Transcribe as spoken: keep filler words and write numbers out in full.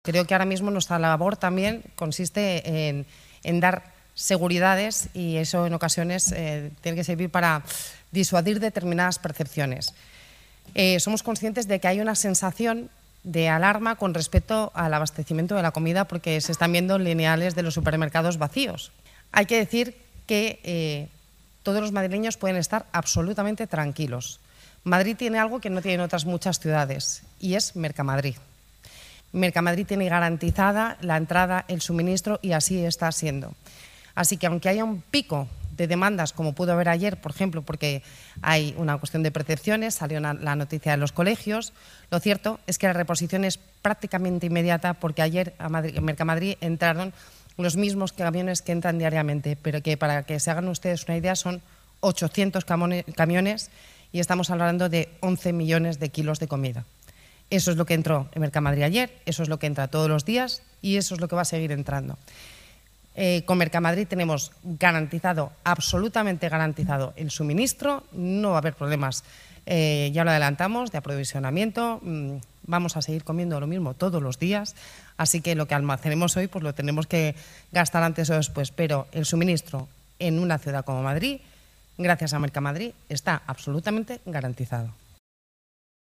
Creo que ahora mismo nuestra labor también consiste en, en dar seguridades y eso en ocasiones eh, tiene que servir para disuadir determinadas percepciones. Eh, somos conscientes de que hay una sensación de alarma con respecto al abastecimiento de la comida porque se están viendo lineales de los supermercados vacíos. Hay que decir que eh, todos los madrileños pueden estar absolutamente tranquilos. Madrid tiene algo que no tienen otras muchas ciudades y es Mercamadrid. Mercamadrid tiene garantizada la entrada, el suministro y así está siendo. Así que aunque haya un pico de demandas, como pudo haber ayer, por ejemplo, porque hay una cuestión de percepciones, salió una, la noticia de los colegios, lo cierto es que la reposición es prácticamente inmediata porque ayer a Madrid, en Mercamadrid entraron los mismos camiones que entran diariamente, pero que para que se hagan ustedes una idea son ochocientos camiones y estamos hablando de once millones de kilos de comida. Eso es lo que entró en Mercamadrid ayer, eso es lo que entra todos los días y eso es lo que va a seguir entrando. Eh, con Mercamadrid tenemos garantizado, absolutamente garantizado el suministro, no va a haber problemas, eh, ya lo adelantamos, de aprovisionamiento, mmm, vamos a seguir comiendo lo mismo todos los días, así que lo que almacenemos hoy pues lo tenemos que gastar antes o después, pero el suministro en una ciudad como Madrid, gracias a Mercamadrid, está absolutamente garantizado.